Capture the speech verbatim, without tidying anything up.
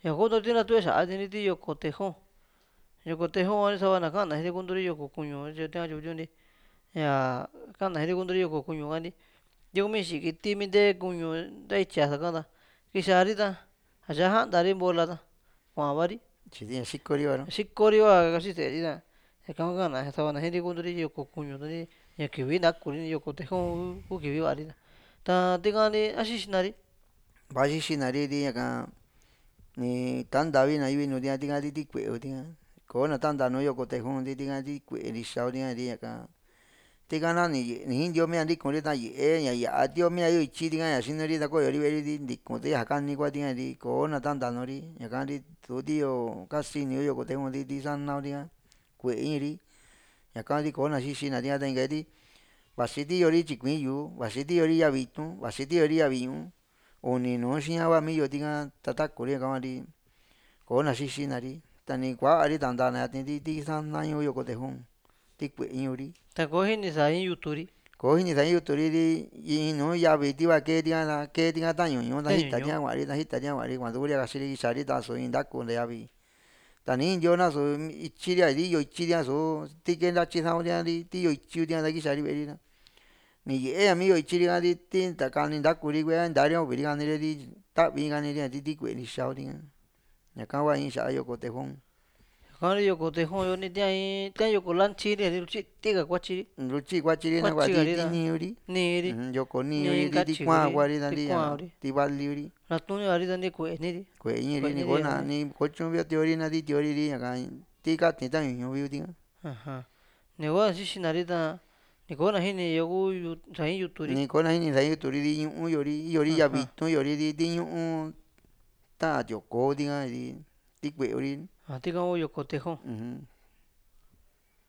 ya koto tina tuya xa'a tini ti yoko tejón yoko tejón sava na ka'an naji kunduri yoko kuñu tia chukunti ña ka'an naji kunduri yoko kuñu ka'anti ntikumi xii kiti nte kuñu nta ityi'a ka'an kixari ta axa jantari bola ta kua'vari tyi ña xikori huara xikori hua kasi se'eri ta ñaka hua ka'an sava na jiri kunturi yoko kuñu ña kivi nakuri yoko tejón ku kivi va'a ri ta tika'ri a xixinari va xixinari ri ñaka ni ta'ntavi na yuvi nuu tika'ri ti kue'e tika kò'o na ta'nta nuu yoko tejón tika ti kue'e ndixa ri ñaka tika na ni jintio mia ntikuri ta yee ña ya'a tio mia yo ityi tika ña xinuri ta koyori ve'eri ntikun ti ja kani kua tika ri kò'o na ta'nta nuri ñakari tu ti yo kasi ini yo yoko tejón ti sanao tika kue'e iiri ñaka ti kò'o na xixina tika ta inka vasi tiori tyikuii yu'u vasi tiori yavi itu'n vasi tiori yavi ñu'u uni nuu xia hua miyo tika ta takuri ñaka huari kò'o na xixinari ta ni kua'ari ta'nta na yatiri ti sana ñuu yoko tejón ti kue'e ñu'ri ta kò'o jini sa in yuturi kò'o jini sa in yuturi ri in nuu yavi tiva kee tika ta kee tika tañuñu ta jita tika kua'ri ta jita tika kua'ri kuantu Kuri kaxiri kixari ta'so in ntaku nta yavi ta ni intio naso ityiri a iyo ityi tika so ti kee ntatyi sa'un tikari ti iyo ityi tika ta kixari ve'eri ta ni ye'e mi yo ityi rikari ti ta kani ntakuri kue'a ntari a uvi kaniri ri ta'vi kaniri ti ti kue'e ndixa kuu tika ñaka hua in xa'a yoko tejón ñakari yoko tejón yo ni tia in tia yoko lanchiri luchi tika kuatyiri lutyi kuatyiri na kuatyi kuati kari ti ta ni'uri ni'iri yoko ni'uri ni ri ti katyi kua'an kuri kuari ta ti nti ña kua'an ti valiuri natu'ni vari ta nti kue'eni ri kue'e iñiri ni kue'eni ri kò'o na ñakari ni kotyu vio tiori na ti tiori ri ñaka ti kati tañuñu viu tika aja ni kua xixinari ta ni kò'o na jini yo ku sa in yuturi ni kò'o na jini sa in yuturi ri ñu'u yo'ri iyori yavi itu'n iyori ri ti ñu'u ta'an tioko tika ri ti kue'e ri ja tika ku yoko tejón.